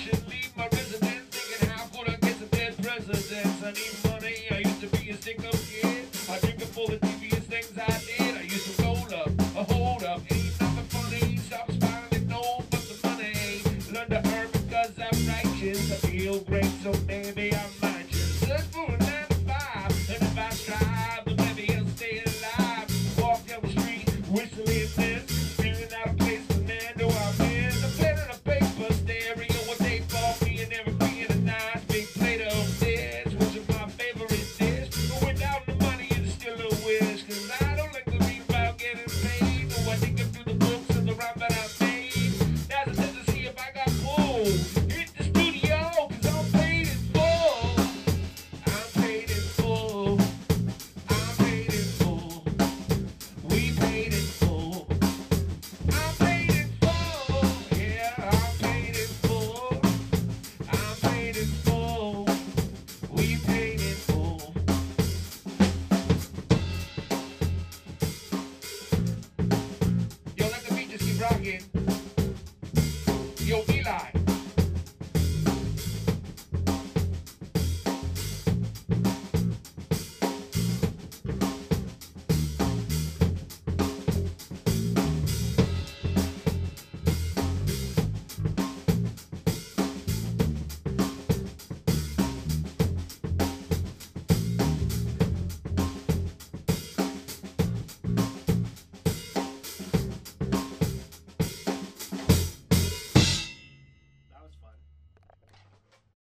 should leave my residence. Thinking how could I get some dead presidents? I need money, I used to be a stick-up kid. I drink up all the devious things I did. I used to roll up, a hold up, ain't nothing funny. Stop smiling, no, but the money. Learn to earn because I'm righteous. I feel great, so maybe I might just search for a 9 to 5. And if I strive, then maybe I'll stay alive. Walk down the street, whistling this, feeling out of place, the man do I miss. I'm pen and a paper stereo, what they bought me, and never being a nice big plate of this, which is my favorite dish. But without the money, it's still a wish, cause I don't like to read about getting paid. So I think through the books and the rhyme that I made. That's a test to see if I got pulled. Hit the studio, cause I'm paid in full. I'm paid in full. I'm paid in full. We paid in full. I'm paid in full. Yeah, I'm paid in full. I'm paid in full. We paid in full. Yo, let the beat just keep rocking.